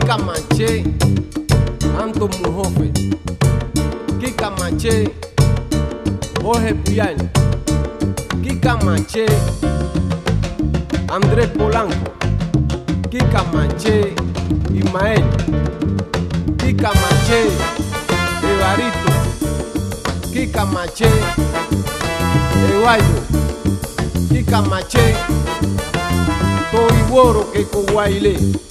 Kika Manché, Anton Mujofe, Kika Manché, Jorge Puyal, Kika Manché, Andrés Polanco, Kika Manché, Ismael, Kika Manché, Evarito, Kika Manché, Eduardo, Kika Manché, Toriworo que Guailé.